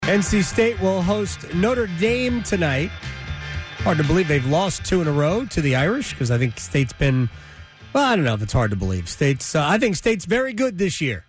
NC State will host Notre Dame tonight. Hard to believe they've lost 2 in a row to the Irish because I think State's been, well, I don't know if it's hard to believe. I think State's very good this year.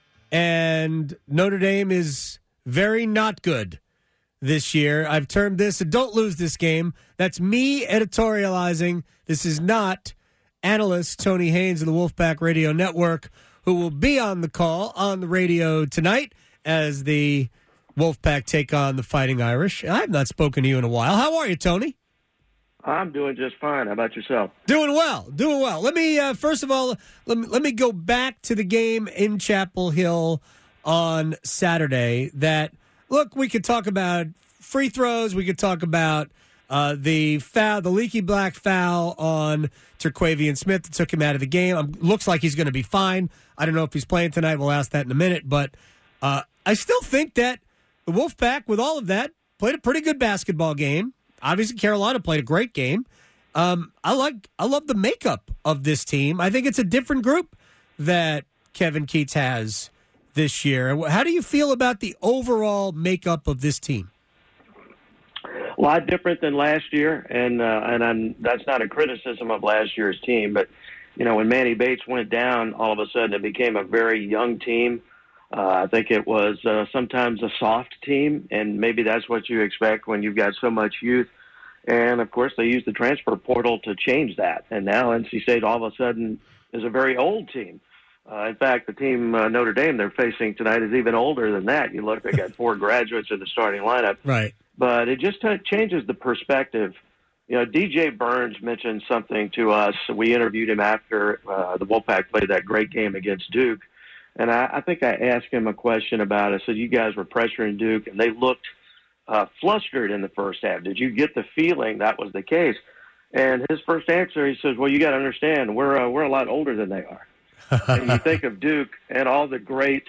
And Notre Dame is very not good this year. I've termed this a don't lose this game. That's me editorializing. This is not analyst Tony Haynes of the Wolfpack Radio Network, who will be on the call on the radio tonight as the Wolfpack take on the Fighting Irish. I have not spoken to you in a while. How are you, Tony? I'm doing just fine. How about yourself? Doing well. Let me, first of all, let me go back to the game in Chapel Hill on Saturday. That, look, we could talk about free throws. We could talk about the foul, the leaky black foul on Terquavian Smith that took him out of the game. Looks like he's going to be fine. I don't know if he's playing tonight. We'll ask that in a minute. But I still think that the Wolfpack, with all of that, played a pretty good basketball game. Obviously, Carolina played a great game. I love the makeup of this team. I think it's a different group that Kevin Keatts has this year. How do you feel about the overall makeup of this team? A lot different than last year, and that's not a criticism of last year's team. But when Manny Bates went down, all of a sudden it became a very young team. I think it was sometimes a soft team, and maybe that's what you expect when you've got so much youth. And, of course, they used the transfer portal to change that. And now NC State all of a sudden is a very old team. In fact, the team Notre Dame they're facing tonight is even older than that. You look, they got 4 graduates in the starting lineup. Right. But it just changes the perspective. DJ Burns mentioned something to us. We interviewed him after the Wolfpack played that great game against Duke. And I think I asked him a question about it. I said, you guys were pressuring Duke, and they looked flustered in the first half. Did you get the feeling that was the case? And his first answer, he says, well, you got to understand, we're a lot older than they are. And you think of Duke and all the great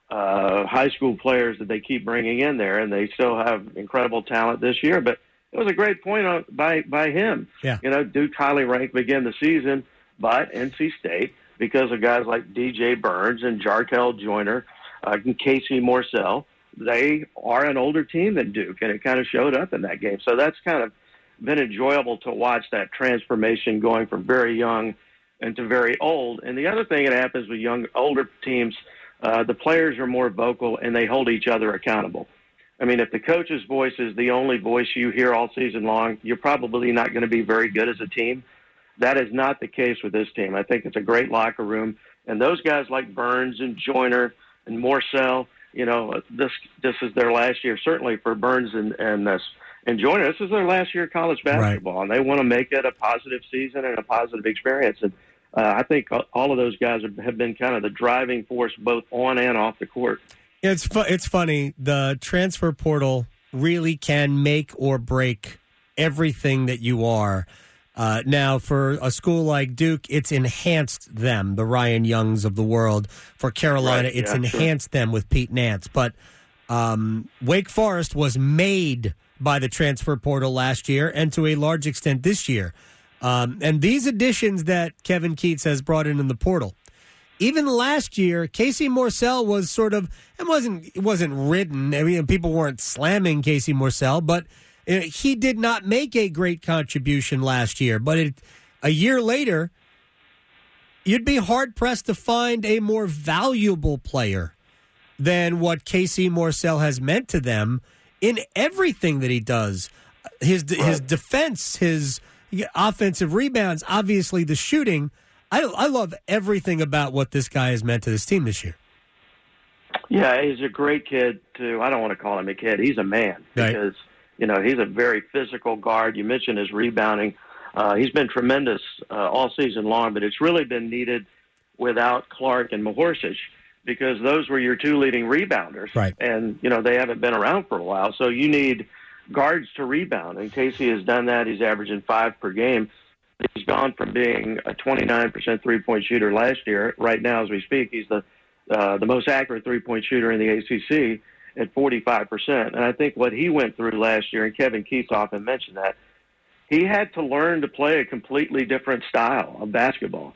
high school players that they keep bringing in there, and they still have incredible talent this year. But it was a great point by him. Yeah. Duke highly ranked begin the season, but NC State, because of guys like DJ Burns and Jarkel Joyner and Casey Morsell, they are an older team than Duke, and it kind of showed up in that game. So that's kind of been enjoyable to watch that transformation going from very young into very old. And the other thing that happens with older teams, the players are more vocal and they hold each other accountable. I mean, if the coach's voice is the only voice you hear all season long, you're probably not going to be very good as a team. That is not the case with this team. I think it's a great locker room. And those guys like Burns and Joyner and Morsell, this is their last year, certainly for Burns and Joyner. This is their last year of college basketball, right. And they want to make it a positive season and a positive experience. And I think all of those guys have been kind of the driving force both on and off the court. It's funny. The transfer portal really can make or break everything that you are. Now, for a school like Duke, it's enhanced them, the Ryan Youngs of the world. For Carolina, right, it's enhanced them with Pete Nance. But Wake Forest was made by the transfer portal last year and to a large extent this year. And these additions that Kevin Keatts has brought in the portal, even last year, Casey Morsell was sort of, it wasn't ridden. I mean, people weren't slamming Casey Morsell, but he did not make a great contribution last year. But a year later, you'd be hard-pressed to find a more valuable player than what Casey Morsell has meant to them in everything that he does. His defense, his offensive rebounds, obviously the shooting. I love everything about what this guy has meant to this team this year. Yeah, he's a great kid, too. I don't want to call him a kid. He's a man because, he's a very physical guard. You mentioned his rebounding. He's been tremendous all season long, but it's really been needed without Clark and Mahorcic because those were your 2 leading rebounders. Right. And, they haven't been around for a while. So you need guards to rebound, and Casey has done that. He's averaging 5 per game. He's gone from being a 29% three-point shooter last year. Right now, as we speak, he's the most accurate three-point shooter in the ACC at 45%. And I think what he went through last year, and Kevin Keatts often mentioned that, he had to learn to play a completely different style of basketball.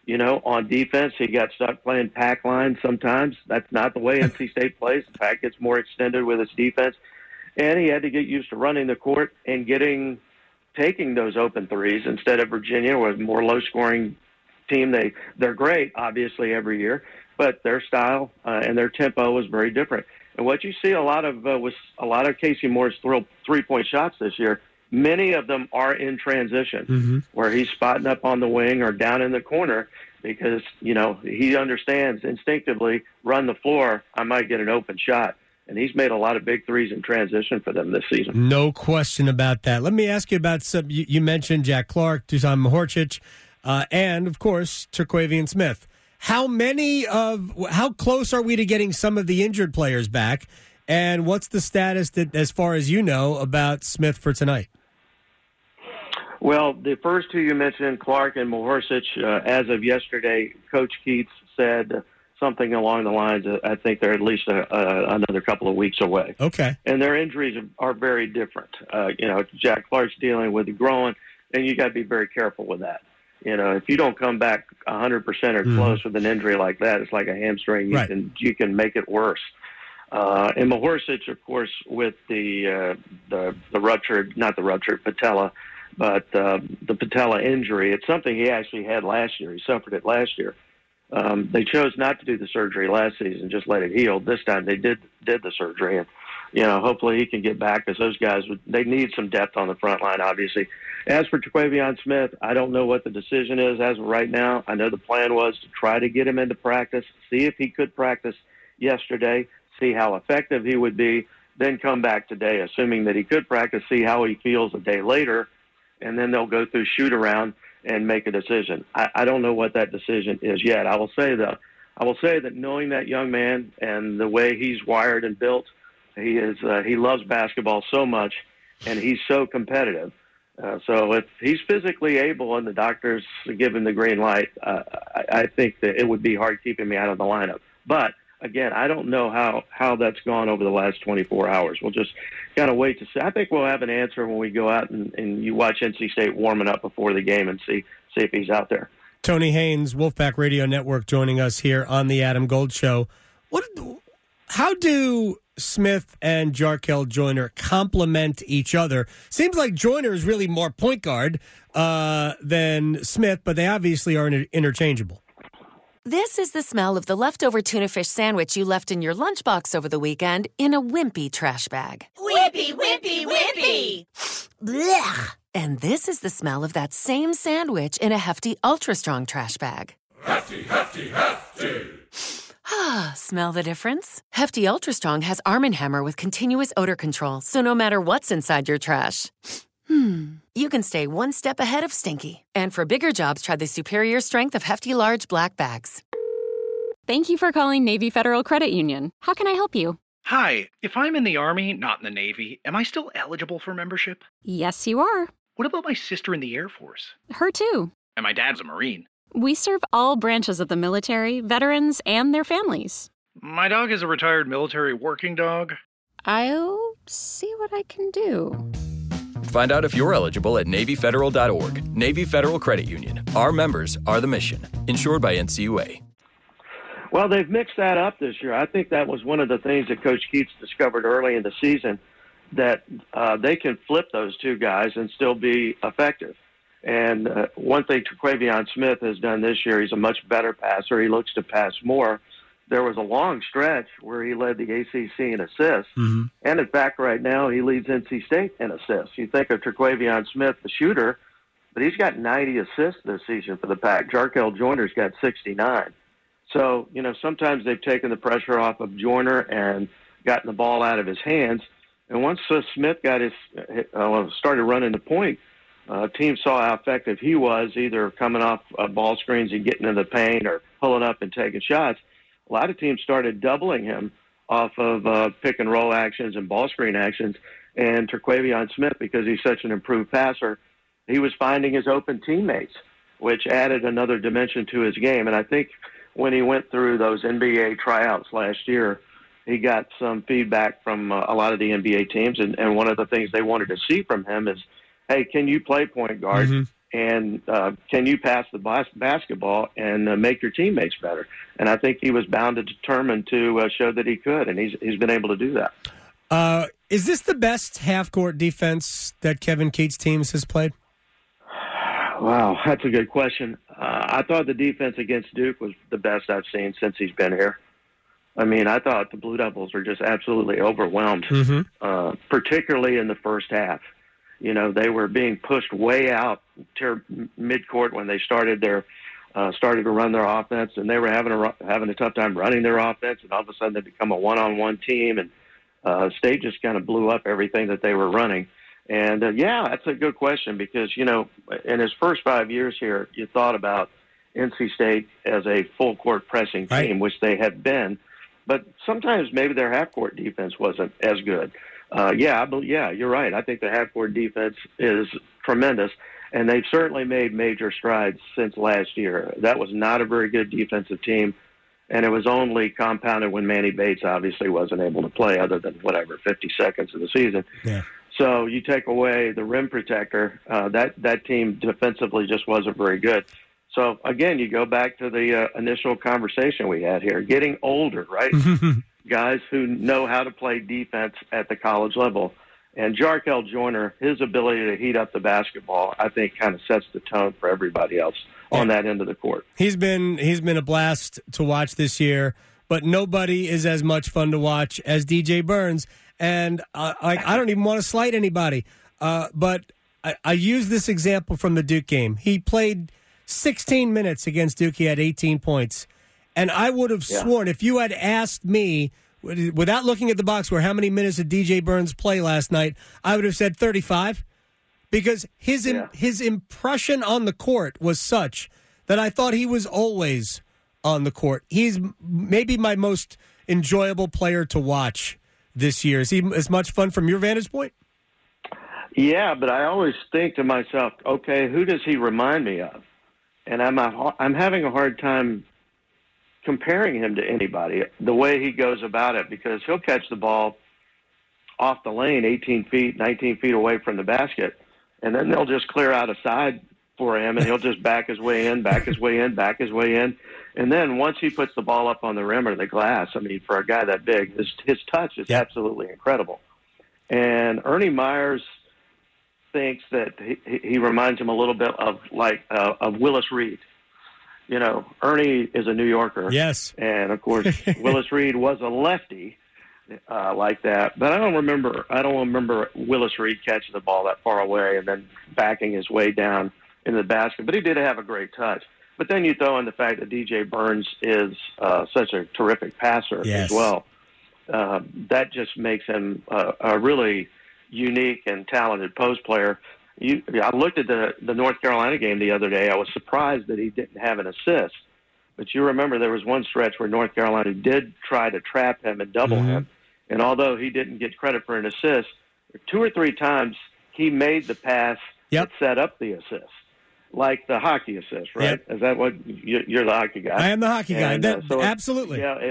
On defense, he got stuck playing pack line sometimes. That's not the way NC State plays. The pack gets more extended with its defense. And he had to get used to running the court and taking those open threes instead of Virginia, was a more low-scoring team. They're great, obviously, every year, but their style and their tempo was very different. And what you see a lot of was a lot of Casey Moore's three-point shots this year. Many of them are in transition, where he's spotting up on the wing or down in the corner because, he understands instinctively, run the floor, I might get an open shot. And he's made a lot of big threes in transition for them this season. No question about that. Let me ask you about you mentioned Jack Clark, Dusan Mahorcic, and, of course, Terquavion Smith. How close are we to getting some of the injured players back? And what's the status, as far as you know, about Smith for tonight? Well, the first two you mentioned, Clark and Mahorcic, as of yesterday, Coach Keats said something along the lines of, I think they're at least another couple of weeks away. Okay. And their injuries are very different. Jack Clark's dealing with the groin, and you got to be very careful with that. If you don't come back 100% or close with an injury like that, it's like a hamstring. You can make it worse. And Mahorcic, of course, with the patella, but the patella injury, it's something he actually had last year. He suffered it last year. They chose not to do the surgery last season, just let it heal. This time they did the surgery, and hopefully he can get back, because those guys they need some depth on the front line, obviously. As for Terquavion Smith, I don't know what the decision is as of right now. I know the plan was to try to get him into practice, see if he could practice yesterday, see how effective he would be, then come back today, assuming that he could practice, see how he feels a day later, and then they'll go through shoot around and make a decision. I don't know what that decision is yet. I will say that knowing that young man and the way he's wired and built, he loves basketball so much, and he's so competitive. So if he's physically able and the doctors give him the green light, I think that it would be hard keeping me out of the lineup. But again, I don't know how that's gone over the last 24 hours. We'll just kind of wait to see. I think we'll have an answer when we go out and you watch NC State warming up before the game and see if he's out there. Tony Haynes, Wolfpack Radio Network, joining us here on the Adam Gold Show. How do Smith and Jarkel Joyner complement each other? Seems like Joyner is really more point guard than Smith, but they obviously are interchangeable. This is the smell of the leftover tuna fish sandwich you left in your lunchbox over the weekend in a wimpy trash bag. Wimpy, wimpy, wimpy! Blech! And this is the smell of that same sandwich in a Hefty Ultra Strong trash bag. Hefty, hefty, hefty! Ah, smell the difference? Hefty Ultra Strong has Arm & Hammer with continuous odor control, so no matter what's inside your trash, you can stay one step ahead of stinky. And for bigger jobs, try the superior strength of Hefty Large Black Bags. Thank you for calling Navy Federal Credit Union. How can I help you? Hi, if I'm in the Army, not in the Navy, am I still eligible for membership? Yes, you are. What about my sister in the Air Force? Her too. And my dad's a Marine. We serve all branches of the military, veterans, and their families. My dog is a retired military working dog. I'll see what I can do. Find out if you're eligible at NavyFederal.org. Navy Federal Credit Union. Our members are the mission. Insured by NCUA. Well, they've mixed that up this year. I think that was one of the things that Coach Keats discovered early in the season, that they can flip those two guys and still be effective. And one thing Terquavion Smith has done this year, he's a much better passer. He looks to pass more. There was a long stretch where he led the ACC in assists. Mm-hmm. And, in fact, right now he leads NC State in assists. You think of Terquavion Smith, the shooter, but he's got 90 assists this season for the Pack. Jarkel Joyner's got 69. So, sometimes they've taken the pressure off of Joyner and gotten the ball out of his hands. And once Smith got started running the point, teams saw how effective he was, either coming off ball screens and getting in the paint or pulling up and taking shots. A lot of teams started doubling him off of pick and roll actions and ball screen actions. And Terquavion Smith, because he's such an improved passer, he was finding his open teammates, which added another dimension to his game. And I think when he went through those NBA tryouts last year, he got some feedback from a lot of the NBA teams. And one of the things they wanted to see from him is, hey, can you play point guard? Mm-hmm. and can you pass the basketball and make your teammates better? And I think he was bound and determined to show that he could, and he's been able to do that. Is this the best half-court defense that Kevin Keatts' teams has played? Wow, that's a good question. I thought the defense against Duke was the best I've seen since he's been here. I mean, I thought the Blue Devils were just absolutely overwhelmed, particularly in the first half. You know, they were being pushed way out to midcourt when they started to run their offense, and they were having a tough time running their offense. And all of a sudden, they become a one-on-one team, and State just kind of blew up everything that they were running. And yeah, that's a good question because you know, in his first 5 years here, you thought about NC State as a full-court pressing team, which they have been, but sometimes maybe their half-court defense wasn't as good. Yeah, you're right. I think the half-court defense is tremendous, and they've certainly made major strides since last year. That was not a very good defensive team, and it was only compounded when Manny Bates obviously wasn't able to play other than, 50 seconds of the season. Yeah. So you take away the rim protector, that team defensively just wasn't very good. So, again, you go back to the initial conversation we had here, getting older, right? Guys who know how to play defense at the college level. And Jarkel Joyner, his ability to heat up the basketball, I think kind of sets the tone for everybody else on that end of the court. He's been a blast to watch this year, but nobody is as much fun to watch as DJ Burns. And I don't even want to slight anybody, but I use this example from the Duke game. He played 16 minutes against Duke. He had 18 points. And I would have sworn, if you had asked me, without looking at the box score, how many minutes did DJ Burns play last night, I would have said 35. Because his impression on the court was such that I thought he was always on the court. He's maybe my most enjoyable player to watch this year. Is he as much fun from your vantage point? Yeah, but I always think to myself, okay, who does he remind me of? And I'm having a hard time comparing him to anybody, the way he goes about it, because he'll catch the ball off the lane 18 feet, 19 feet away from the basket, and then they'll just clear out a side for him, and he'll just back his way in. And then once he puts the ball up on the rim or the glass, I mean, for a guy that big, his touch is absolutely incredible. And Ernie Myers thinks that he reminds him a little bit of Willis Reed. You know, Ernie is a New Yorker. Yes. And, of course, Willis Reed was a lefty like that. But I don't remember Willis Reed catching the ball that far away and then backing his way down in the basket. But he did have a great touch. But then you throw in the fact that DJ Burns is such a terrific passer as well. That just makes him a really unique and talented post player. I looked at the North Carolina game the other day. I was surprised that he didn't have an assist. But you remember there was one stretch where North Carolina did try to trap him and double him. And although he didn't get credit for an assist, 2 or 3 times he made the pass that set up the assist. Like the hockey assist, right? Is that what you're the hockey guy? I am the hockey guy. Absolutely. Yeah.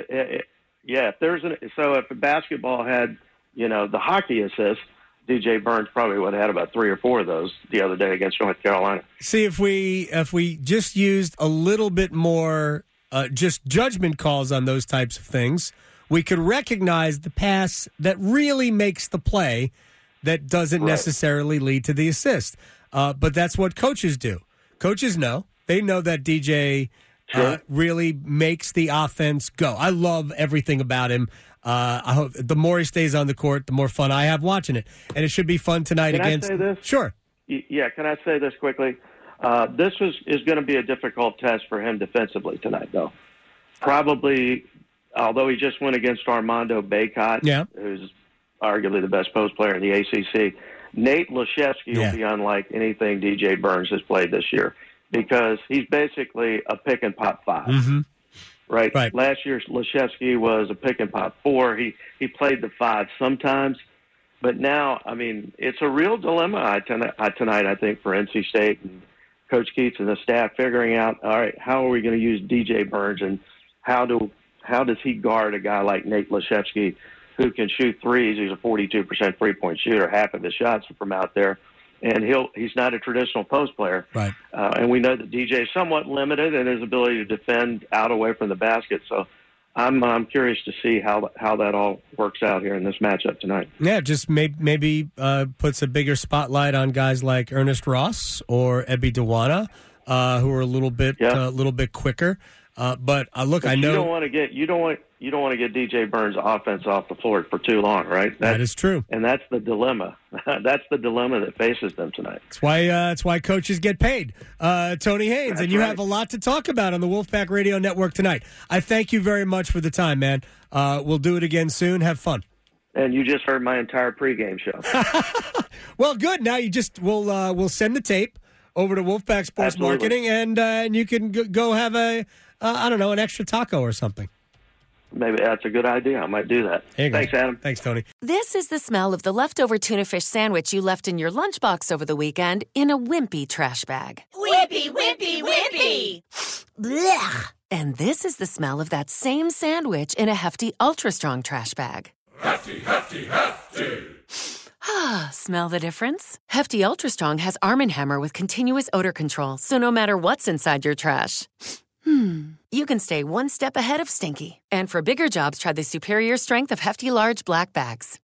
If basketball had, the hockey assist, DJ Burns probably would have had about 3 or 4 of those the other day against North Carolina. See, if we just used a little bit more just judgment calls on those types of things, we could recognize the pass that really makes the play that doesn't necessarily lead to the assist. But that's what coaches do. Coaches know. They know that DJ really makes the offense go. I love everything about him. I hope the more he stays on the court, the more fun I have watching it. And it should be fun tonight against. Can I say this? Sure. Yeah, can I say this quickly? This is going to be a difficult test for him defensively tonight, though. Probably, although he just went against Armando Bacot, who's arguably the best post player in the ACC, Nate Laszewski will be unlike anything DJ Burns has played this year because he's basically a pick and pop 5. Right. Last year, Laszewski was a pick and pop 4. He played the 5 sometimes, but now, I mean, it's a real dilemma tonight, I think, for NC State and Coach Keatts and the staff figuring out, all right, how are we going to use DJ Burns and how does he guard a guy like Nate Laszewski who can shoot threes? He's a 42% 3-point shooter, half of his shots are from out there. and he's not a traditional post player. Right. And we know that DJ is somewhat limited in his ability to defend out away from the basket. So I'm curious to see how that all works out here in this matchup tonight. Yeah, just maybe puts a bigger spotlight on guys like Ernest Ross or Ebi Dewana, who are a little bit quicker. But look, I know you don't want to get DJ Burns' offense off the floor for too long, right? That is true, and that's the dilemma. That's the dilemma that faces them tonight. That's why coaches get paid. Tony Haynes, that's and you right. have a lot to talk about on the Wolfpack Radio Network tonight. I thank you very much for the time, man. We'll do it again soon. Have fun. And you just heard my entire pregame show. Well, good. Now we'll send the tape over to Wolfpack Sports Absolutely. Marketing, and you can go have an extra taco or something. Maybe that's a good idea. I might do that. Thanks, Adam. Thanks, Tony. This is the smell of the leftover tuna fish sandwich you left in your lunchbox over the weekend in a wimpy trash bag. Wimpy, wimpy, wimpy. Blech. And this is the smell of that same sandwich in a Hefty Ultra Strong trash bag. Hefty, hefty, hefty. Ah, smell the difference? Hefty Ultra Strong has Arm & Hammer with continuous odor control, so no matter what's inside your trash, you can stay one step ahead of stinky. And for bigger jobs, try the superior strength of Hefty Large Black Bags.